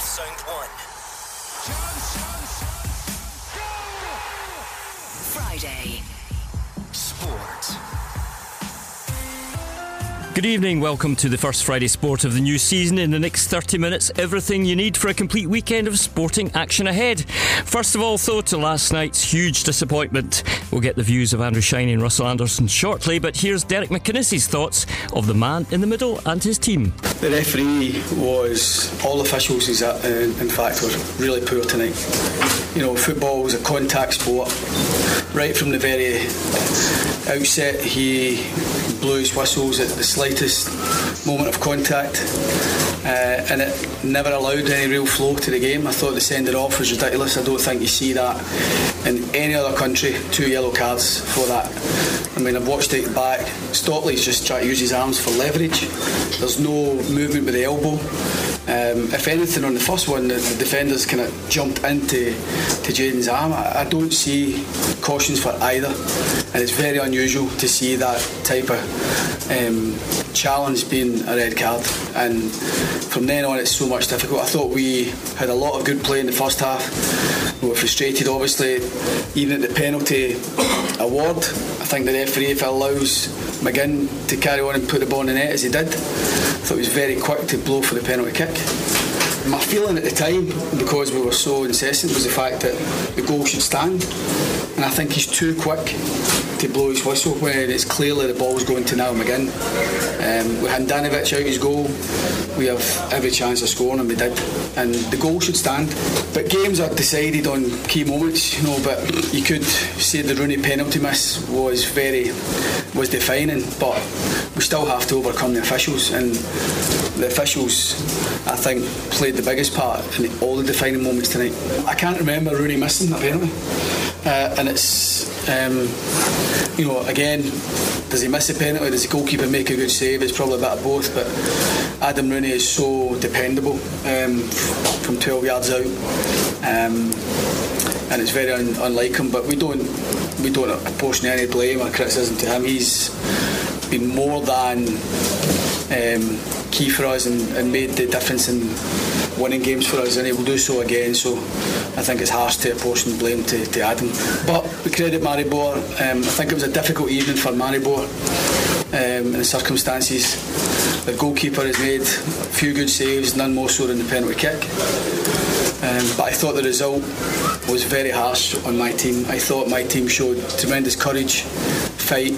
North Sound 1. Friday Sport. Good evening, welcome to the first Friday Sport of the new season. In the next 30 minutes, everything you need for a complete weekend of sporting action ahead. First of all, though, to last night's huge disappointment. We'll get the views of Andrew Shiney and Russell Anderson shortly, but here's Derek McInnes's thoughts of the man in the middle and his team. The referee was, all officials in fact were really poor tonight. You know, football was a contact sport. Right from the very outset, he blew his whistles at the slightest moment of contact, and it never allowed any real flow to the game. I thought the sending off was ridiculous. I don't think you see that in any other country. 2 yellow cards for that. I mean, I've watched it back. Stockley's just trying to use his arms for leverage. There's no movement with the elbow. If anything, on the first one, the defenders kind of jumped into Jayden's arm. I don't see cautions for either, and it's very unusual to see that type of challenge being a red card. And from then on, it's so much difficult. I thought we had a lot of good play in the first half. We were frustrated, obviously, even at the penalty award. I think the referee, if it allows McGinn to carry on and put the ball in the net as he did, I thought he was very quick to blow for the penalty kick. My feeling at the time, because we were so incessant, was the fact that the goal should stand, and I think he's too quick to blow his whistle when it's clearly the ball's going to Niall McGinn. With Handanovic out his goal, we have every chance of scoring, and we did, and the goal should stand. But games are decided on key moments, you know. But you could say the Rooney penalty miss was defining, but we still have to overcome the officials, and the officials, I think, played the biggest part in all the defining moments tonight. I can't remember Rooney missing a penalty, and it's you know, again, does he miss a penalty? Does the goalkeeper make a good save? It's probably a bit of both, but Adam Rooney is so dependable from 12 yards out, and it's very unlike him. But we don't apportion any blame or criticism to him. He's been more than key for us and made the difference in winning games for us, and he will do so again. So I think it's harsh to apportion blame to Adam. But we credit Maribor. I think it was a difficult evening for Maribor in the circumstances. The goalkeeper has made a few good saves, none more so than the penalty kick. But I thought the result was very harsh on my team. I thought my team showed tremendous courage, fight,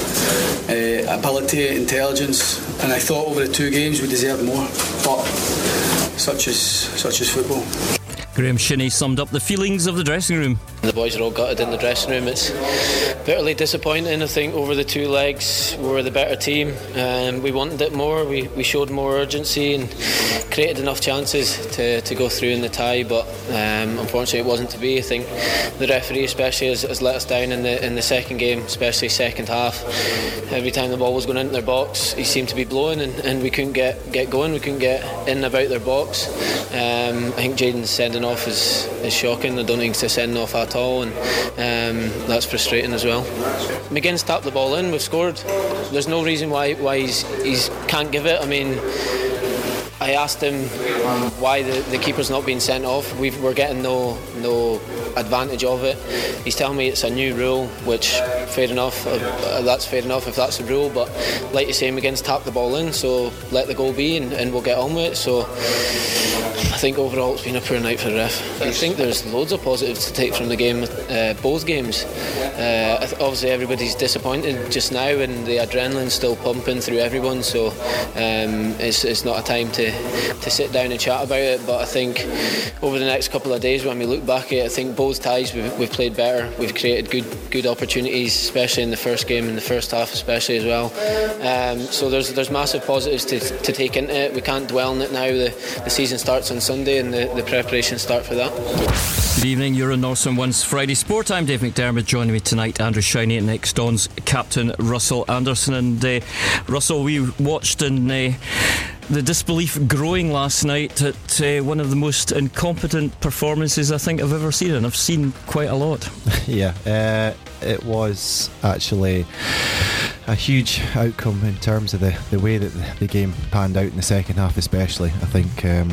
ability, intelligence, and I thought over the 2 games we deserved more. But such is football. Graham Shinnie summed up the feelings of the dressing room. The boys are all gutted in the dressing room. It's bitterly disappointing. I think over the 2 legs we were the better team. We wanted it more. We showed more urgency and created enough chances to go through in the tie, but unfortunately it wasn't to be. I think the referee especially has let us down in the second game, especially second half. Every time the ball was going into their box, he seemed to be blowing, and we couldn't get going. We couldn't get in and about their box. I think Jayden's sending off is shocking. I don't think it's a sending off at all, and that's frustrating as well. McGinn's tapped the ball in. We've scored. There's no reason why he's can't give it. I mean, I asked him why the keeper's not being sent off. We're getting no advantage of it. He's telling me it's a new rule, which fair enough. That's fair enough if that's the rule. But like you say, McGinn's tapped the ball in, so let the goal be, and we'll get on with it. So I think overall it's been a poor night for the ref. I think there's loads of positives to take from the game, both games. Obviously everybody's disappointed just now, and the adrenaline's still pumping through everyone, so it's not a time to sit down and chat about it. But I think over the next couple of days, when we look back at it, I think both ties we've played better. We've created good opportunities, especially in the first game, in the first half especially as well. So there's massive positives to take into it. We can't dwell on it now. The season starts on Sunday, and the preparations start for that. Good evening, you're on Northern One's Friday Sport. I'm Dave McDermott. Joining me tonight, Andrew Shiney, and next Don's captain Russell Anderson. And Russell, we watched in the disbelief growing last night at one of the most incompetent performances I think I've ever seen, and I've seen quite a lot. Yeah, it was actually a huge outcome in terms of the way that the game panned out in the second half especially. I think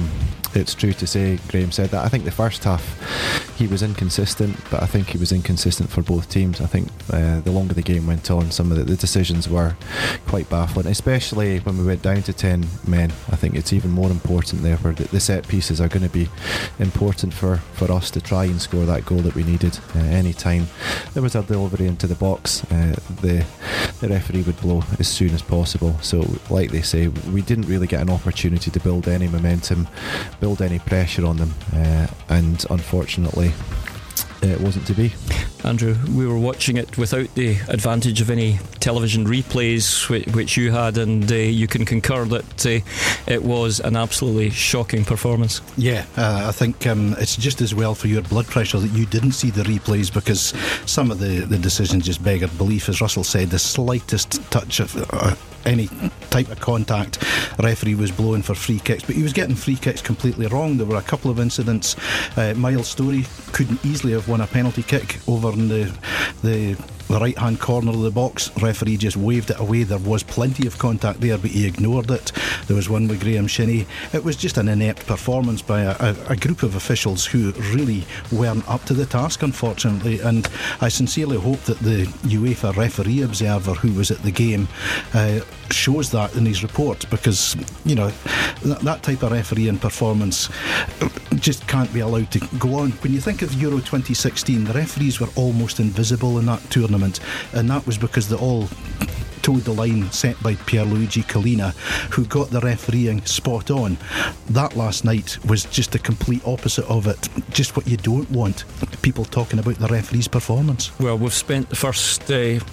it's true to say Graham said that. I think the first half he was inconsistent, but I think he was inconsistent for both teams. I think the longer the game went on, some of the decisions were quite baffling, especially when we went down to 10 men. I think it's even more important there, where the set pieces are going to be important for us to try and score that goal that we needed. Any time there was a delivery into the box, the referee would blow as soon as possible. So like they say, we didn't really get an opportunity to build any momentum, build any pressure on them, and unfortunately it wasn't to be. Andrew, we were watching it without the advantage of any television replays, which you had, and you can concur that it was an absolutely shocking performance. Yeah, I think it's just as well for your blood pressure that you didn't see the replays, because some of the decisions just beggared belief. As Russell said, the slightest touch of any type of contact, referee was blowing for free kicks, but he was getting free kicks completely wrong. There were a couple of incidents. Miles Story couldn't easily have won a penalty kick over in the right hand corner of the box. Referee just waved it away. There was plenty of contact there, but he ignored it. There was one with Graham Shinnie. It was just an inept performance by a group of officials who really weren't up to the task, unfortunately, and I sincerely hope that the UEFA referee observer who was at the game shows that in his report, because you know that type of refereeing performance just can't be allowed to go on. When you think of Euro 2016, the referees were almost invisible in that tournament, and that was because they all toed the line set by Pierluigi Collina, who got the refereeing spot on. That last night was just the complete opposite of it. Just what you don't want, people talking about the referee's performance. Well, we've spent the first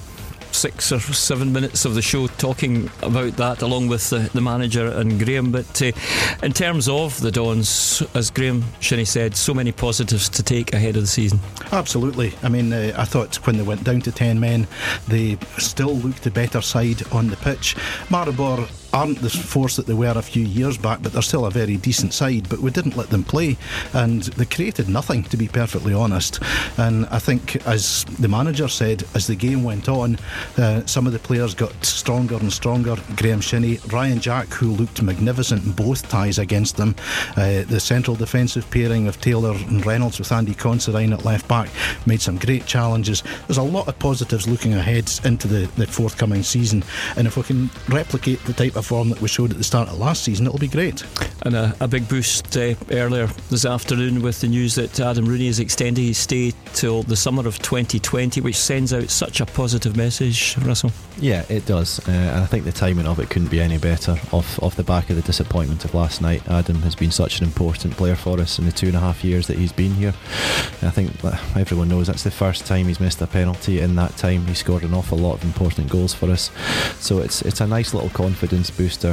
6 or 7 minutes of the show talking about that, along with the manager and Graham, but in terms of the Dons, as Graham Shinnie said, so many positives to take ahead of the season. Absolutely. I mean, I thought when they went down to 10 men, they still looked the better side on the pitch. Maribor aren't the force that they were a few years back, but they're still a very decent side, but we didn't let them play, and they created nothing, to be perfectly honest. And I think, as the manager said, as the game went on, some of the players got stronger and stronger. Graham Shinnie, Ryan Jack, who looked magnificent in both ties against them, the central defensive pairing of Taylor and Reynolds with Andy Considine at left back made some great challenges. There's a lot of positives looking ahead into the forthcoming season, and if we can replicate the type of form that we showed at the start of last season, it'll be great. And a big boost earlier this afternoon with the news that Adam Rooney is extending his stay till the summer of 2020, which sends out such a positive message, Russell. Yeah, it does, and I think the timing of it couldn't be any better. Off the back of the disappointment of last night, Adam has been such an important player for us in the 2.5 years that he's been here. I think everyone knows that's the first time he's missed a penalty. In that time, he scored an awful lot of important goals for us, so it's a nice little confidence booster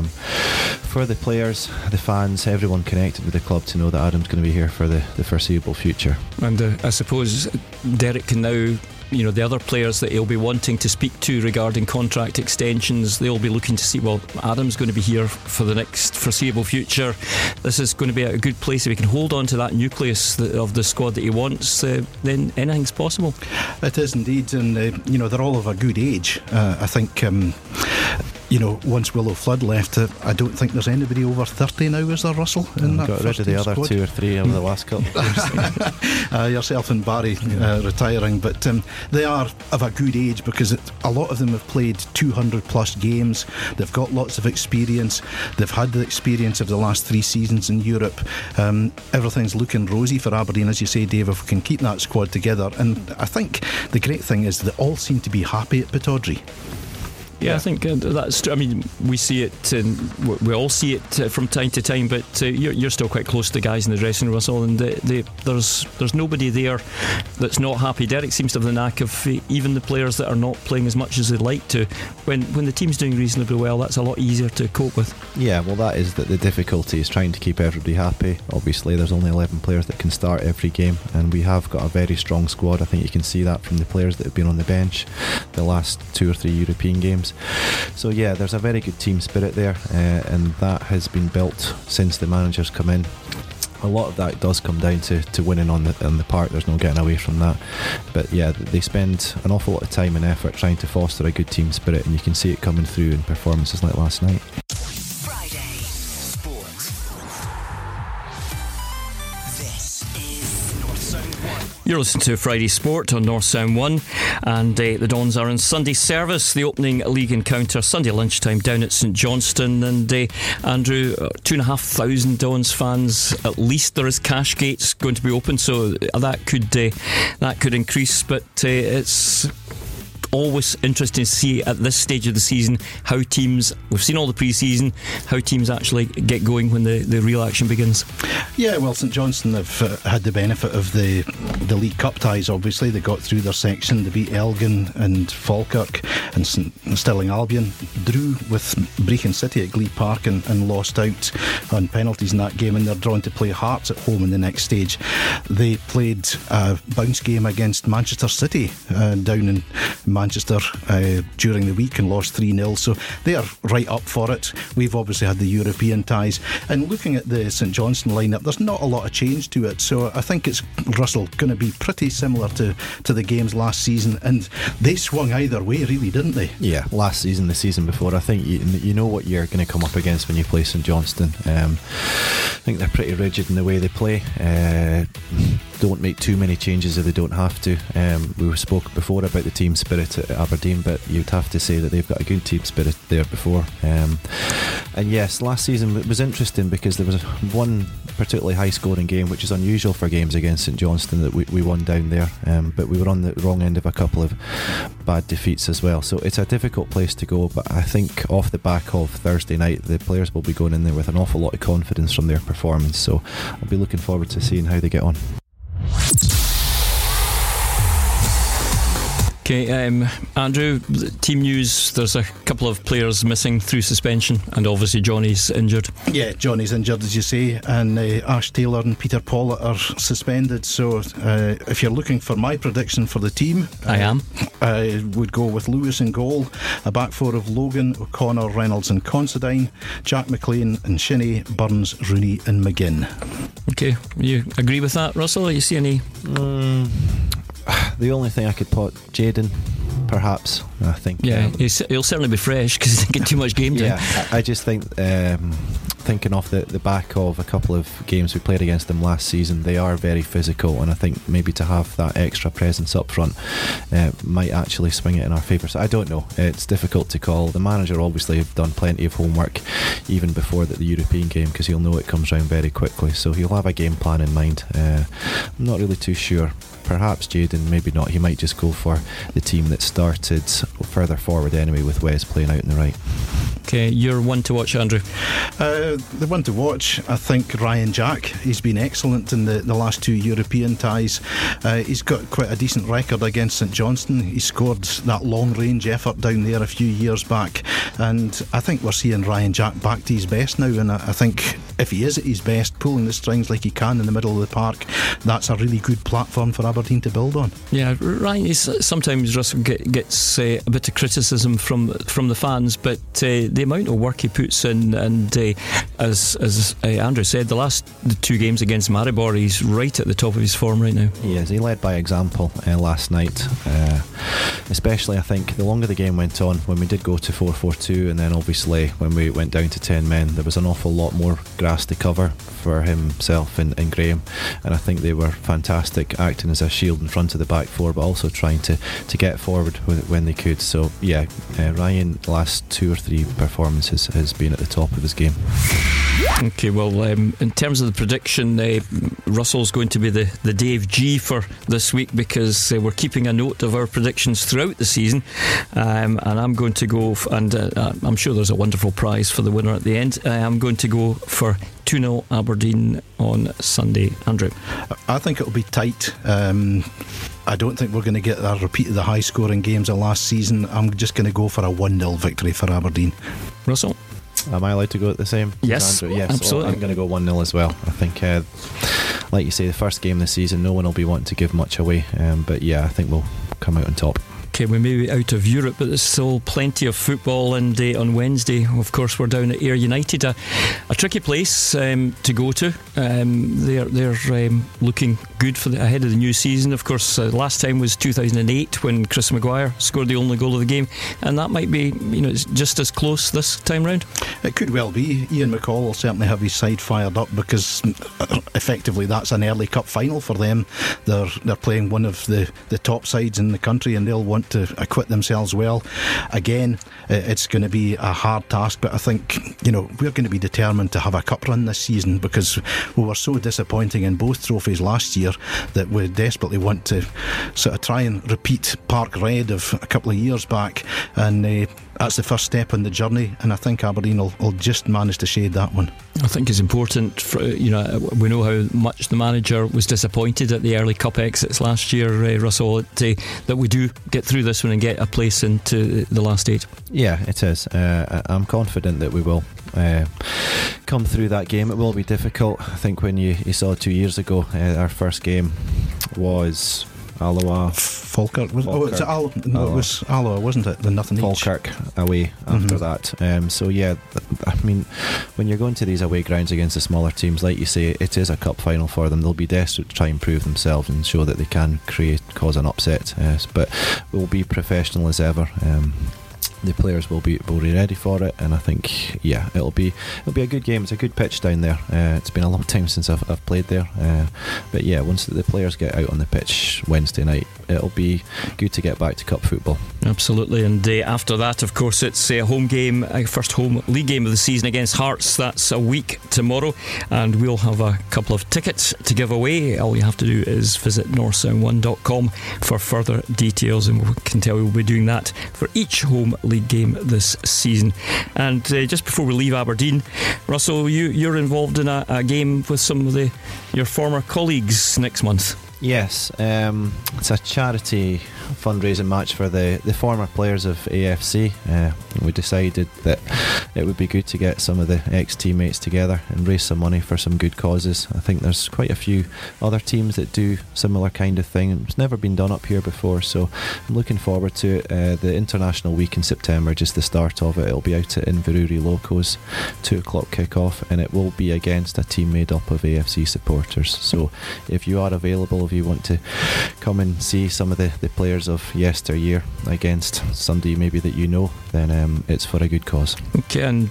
for the players, the fans, everyone connected with the club, to know that Adam's going to be here for the foreseeable future. And I suppose Derek can now, you know, the other players that he'll be wanting to speak to regarding contract extensions, they'll be looking to see, well, Adam's going to be here for the next foreseeable future. This is going to be a good place. If he can hold on to that nucleus of the squad that he wants, then anything's possible. It is indeed, and you know, they're all of a good age. I think you know, once Willow Flood left, I don't think there's anybody over 30 now, is there, Russell? Got rid of the other squad? 2 or 3 over the last couple of years. Yourself and Barry retiring, but they are of a good age, because a lot of them have played 200 plus games. They've got lots of experience. They've had the experience of the last 3 seasons in Europe. Everything's looking rosy for Aberdeen, as you say, Dave, if we can keep that squad together. And I think the great thing is that they all seem to be happy at Pittodrie. Yeah, I think that's true. I mean, we see it, and we all see it from time to time, but you're still quite close to the guys in the dressing room, Russell, and there's nobody there that's not happy. Derek seems to have the knack of even the players that are not playing as much as they'd like to. When the team's doing reasonably well, that's a lot easier to cope with. Yeah, well, that is the difficulty, is trying to keep everybody happy. Obviously, there's only 11 players that can start every game, and we have got a very strong squad. I think you can see that from the players that have been on the bench the last 2 or 3 European games. So yeah, there's a very good team spirit there, and that has been built since the manager's come in. A lot of that does come down to winning on the park. There's no getting away from that. But yeah, they spend an awful lot of time and effort trying to foster a good team spirit, and you can see it coming through in performances like last night. Friday Sports. You're listening to Friday Sport on North Sound 1, and the Dons are in Sunday service. The opening league encounter Sunday lunchtime down at St Johnstone, and Andrew, 2,500 Dons fans at least. There is cash gates going to be open, so that could increase, but it's always interesting to see at this stage of the season how teams, we've seen all the pre-season, how teams actually get going when the real action begins. Yeah, well, St Johnstone have had the benefit of the League Cup ties. Obviously they got through their section, they beat Elgin and Falkirk, and Stirling Albion drew with Brechin City at Glebe Park and lost out on penalties in that game, and they're drawn to play Hearts at home in the next stage. They played a bounce game against Manchester City down in Manchester during the week and lost 3-0, so they are right up for it. We've obviously had the European ties, and looking at the St Johnstone lineup, there's not a lot of change to it, so I think it's, Russell, going to be pretty similar to the games last season, and they swung either way really, didn't they? Yeah, last season, the season before, I think you know what you're going to come up against when you play St Johnstone. I think they're pretty rigid in the way they play. Don't make too many changes if they don't have to. We spoke before about the team spirit at Aberdeen, but you'd have to say that they've got a good team spirit there before. And yes, last season it was interesting because there was one particularly high scoring game, which is unusual for games against St Johnstone, that we won down there, but we were on the wrong end of a couple of bad defeats as well, so it's a difficult place to go. But I think off the back of Thursday night, the players will be going in there with an awful lot of confidence from their performance, so I'll be looking forward to seeing how they get on. Okay, Andrew, team news, there's a couple of players missing through suspension, and obviously Johnny's injured. Yeah, Johnny's injured, as you say, and Ash Taylor and Peter Pollitt are suspended, so if you're looking for my prediction for the team, I would go with Lewis in goal, a back four of Logan, O'Connor, Reynolds and Considine, Jack McLean and Shinnie, Burns, Rooney and McGinn. Okay, you agree with that, Russell? You see any? The only thing I could put, Jayden, perhaps, I think. Yeah, he'll certainly be fresh because he didn't get too much game time. Yeah, I just think, thinking off the back of a couple of games we played against them last season, they are very physical, and I think maybe to have that extra presence up front might actually swing it in our favour. So I don't know, it's difficult to call. The manager obviously have done plenty of homework even before the European game, because he'll know it comes round very quickly, so he'll have a game plan in mind. I'm not really too sure. Perhaps Jayden, maybe not. He might just go for the team that started further forward anyway, with Wes playing out in the right. Okay, you're one to watch, Andrew. The one to watch, I think, Ryan Jack. He's been excellent in the last two European ties. He's got quite a decent record against St Johnstone. He scored that long range effort down there a few years back, and I think we're seeing Ryan Jack back to his best now, and I think if he is at his best, pulling the strings like he can in the middle of the park, that's a really good platform for Aberdeen to build on. Yeah, Ryan is sometimes, Russell, gets a bit of criticism from the fans, but the amount of work he puts in, and as Andrew said, the two games against Maribor, he's right at the top of his form right now. He is. He led by example last night, especially I think the longer the game went on, when we did go to 4-4-2, and then obviously when we went down to 10 men, there was an awful lot more grass to cover for himself and Graham, and I think they were fantastic, acting as a shield in front of the back four, but also trying to get forward when they could. So yeah, Ryan, the last 2 or 3 performances has been at the top of his game. Okay, well, in terms of the prediction, Russell's going to be the Dave G for this week, because we're keeping a note of our predictions throughout the season, and I'm going to go and I'm sure there's a wonderful prize for the winner at the end. I'm going to go for 2-0 Aberdeen on Sunday. Andrew? I think it'll be tight. I don't think we're going to get a repeat of the high scoring games of last season. I'm just going to go for a 1-0 victory for Aberdeen. Russell? Am I allowed to go at the same? Yes, Andrew? Yes, absolutely. I'm going to go 1-0 as well. I think, like you say, the first game this season, no one will be wanting to give much away, but yeah, I think we'll come out on top. Okay, we may be out of Europe, but there's still plenty of football. And on Wednesday, of course, we're down at Ayr United, a tricky place to go to. They're looking good for ahead of the new season. Of course, last time was 2008 when Chris Maguire scored the only goal of the game, and that might be just as close this time round. It could well be. Ian McCall will certainly have his side fired up because effectively that's an early cup final for them. They're playing one of the top sides in the country, and they'll want to acquit themselves well. Again, it's going to be a hard task, but I think we're going to be determined to have a cup run this season because we were so disappointing in both trophies last year that we desperately want to sort of try and repeat Park Red of a couple of years back, and that's the first step on the journey, and I think Aberdeen will just manage to shade that one. I think it's important we know how much the manager was disappointed at the early cup exits last year, Russell, that we do get through this one and get a place into the last 8. Yeah, it is. I'm confident that we will come through that game. It will be difficult. I think when you saw 2 years ago, our first game was Alloa. Falkirk. It was Alloa, wasn't it? The nothing Falkirk away after that. So yeah, I mean, when you're going to these away grounds against the smaller teams, like you say, it is a cup final for them. They'll be desperate to try and prove themselves and show that they can cause an upset. But we'll be professional as ever. The players will be ready for it, and I think it'll be a good game. It's a good pitch down there. It's been a long time since I've played there, but yeah, once the players get out on the pitch Wednesday night, it'll be good to get back to cup football. Absolutely. And after that, of course, it's a home game, first home league game of the season against Hearts. That's a week tomorrow, and we'll have a couple of tickets to give away. All you have to do is visit northsound1.com for further details, and we can tell you we'll be doing that for each home league game this season. And just before we leave Aberdeen, Russell, you're involved in a game with some of your former colleagues next month. Yes, it's a charity fundraising match for the former players of AFC. We decided that it would be good to get some of the ex-teammates together and raise some money for some good causes. I think there's quite a few other teams that do similar kind of thing. It's never been done up here before, so I'm looking forward to it. The International Week in September, just the start of it. It'll be out at Inverurie Locos, 2:00 kick-off, and it will be against a team made up of AFC supporters. So if you are available, if you want to come and see some of the players of yesteryear against somebody maybe that you know, then it's for a good cause. Okay, and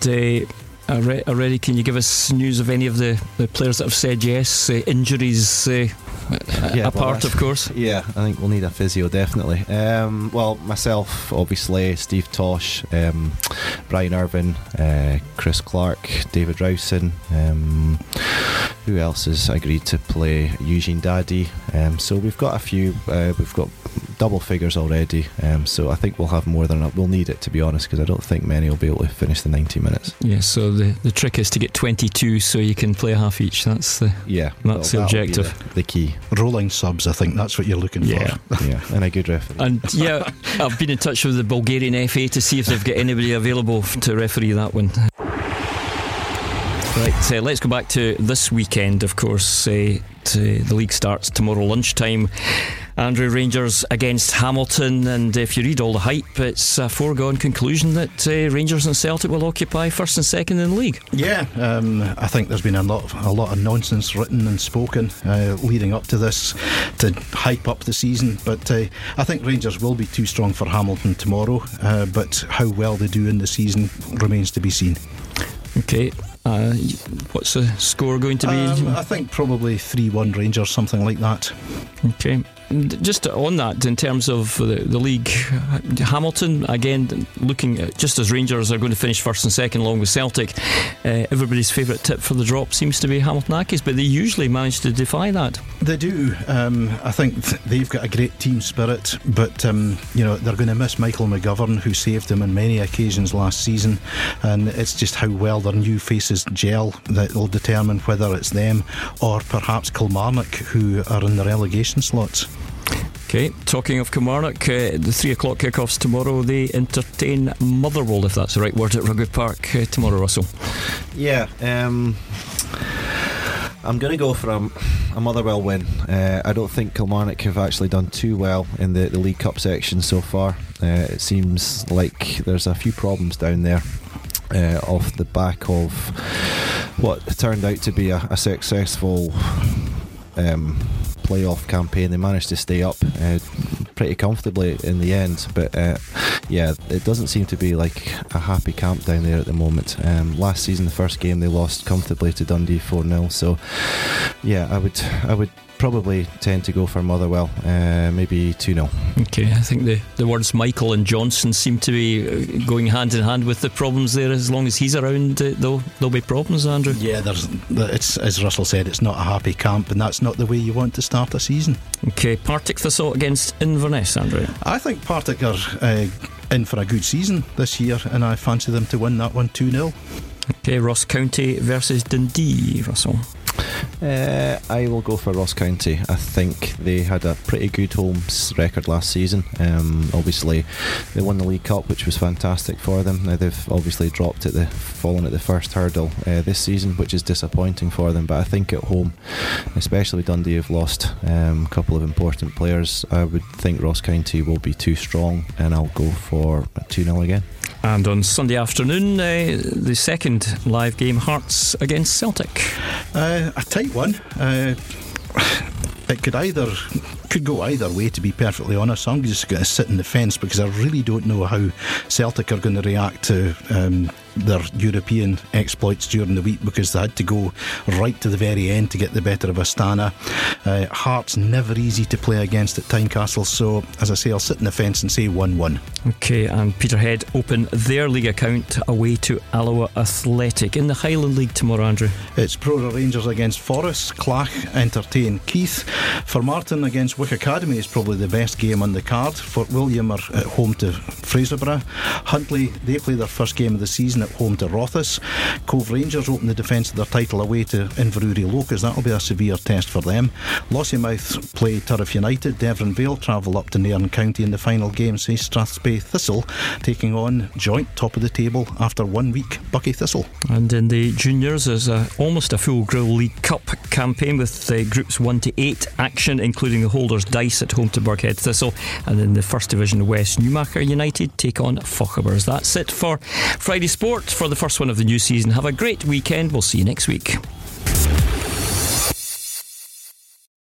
already can you give us news of any of the players that have said yes? Injuries apart, of course. Yeah, I think we'll need a physio, definitely. Well, myself, obviously, Steve Tosh, Brian Irvin, Chris Clark, David Rowson, who else has agreed to play? Eugene Daddy. So we've got a few. We've got double figures already. So I think we'll have more than enough. We'll need it, to be honest, because I don't think many will be able to finish the 90 minutes. Yeah. So the trick is to get 22, so you can play a half each. That's the objective. The key. Rolling subs. I think that's what you're looking for. Yeah, and a good referee. And yeah, I've been in touch with the Bulgarian FA to see if they've got anybody available to referee that one. Right, let's go back to this weekend. Of course, the league starts tomorrow lunchtime. Andrew, Rangers against Hamilton, and if you read all the hype, it's a foregone conclusion that Rangers and Celtic will occupy first and second in the league. Yeah, I think there's been a lot of nonsense written and spoken leading up to this to hype up the season, but I think Rangers will be too strong for Hamilton tomorrow, but how well they do in the season remains to be seen. Okay. What's the score going to be? I think probably 3-1 Rangers, something like that. Okay. Just on that, in terms of the league, Hamilton, again, looking at, just as Rangers are going to finish first and second along with Celtic, everybody's favourite tip for the drop seems to be Hamilton Accies, but they usually manage to defy that. They do. I think they've got a great team spirit, but they're going to miss Michael McGovern, who saved them on many occasions last season, and it's just how well their new faces gel that will determine whether it's them or perhaps Kilmarnock, who are in the relegation slots. Okay, talking of Kilmarnock, the 3:00 kickoffs tomorrow. They entertain Motherwell, if that's the right word, at Rugby Park tomorrow, Russell. Yeah, I'm going to go for a Motherwell win. I don't think Kilmarnock have actually done too well in the League Cup section so far. It seems like there's a few problems down there off the back of what turned out to be a successful playoff campaign. They managed to stay up pretty comfortably in the end, but it doesn't seem to be like a happy camp down there at the moment. Last season, the first game, they lost comfortably to Dundee 4-0, so I would probably tend to go for Motherwell, maybe 2-0. Okay, I think the words Michael and Johnson seem to be going hand in hand with the problems there. As long as he's around, there'll be problems, Andrew. Yeah, it's, as Russell said, it's not a happy camp, and that's not the way you want to start a season. Okay, Partick Thistle against Inverness, Andrew. I think Partick are in for a good season this year, and I fancy them to win that one 2-0. Okay, Ross County versus Dundee, Russell. I will go for Ross County. I think they had a pretty good home record last season. Obviously they won the League Cup, which was fantastic for them. Now they've obviously fallen at the first hurdle this season, which is disappointing for them, but I think at home, especially Dundee have lost a couple of important players, I would think Ross County will be too strong, and I'll go for 2-0 again. And on Sunday afternoon, the second live game, Hearts against Celtic. A tight one. It could go either way, to be perfectly honest. I'm just going to sit in the fence because I really don't know how Celtic are going to react to their European exploits during the week, because they had to go right to the very end to get the better of Astana. Hearts never easy to play against at Tynecastle, so as I say, I'll sit in the fence and say 1-1. Okay, and Peterhead open their league account away to Alloa Athletic. In the Highland League tomorrow, Andrew, it's Prora Rangers against Forest, Clach entertain Keith. For Martin against Wick Academy is probably the best game on the card. Fort William are at home to Fraserburgh. Huntly, they play their first game of the season at home to Rothes. Cove Rangers open the defence of their title away to Inverurie Locust. That'll be a severe test for them. Lossiemouth play Turriff United. Devon Vale travel up to Nairn County in the final game. See Strathspey Thistle taking on joint top of the table after 1 week Buckie Thistle. And in the juniors, there's almost a full Grill League Cup campaign with groups 1 to 8 action, including the Holders Dice at home to Burghead Thistle, and in the First Division West, Newmarket United take on Fochabers. That's it for Friday Sport for the first one of the new season. Have a great weekend. We'll see you next week.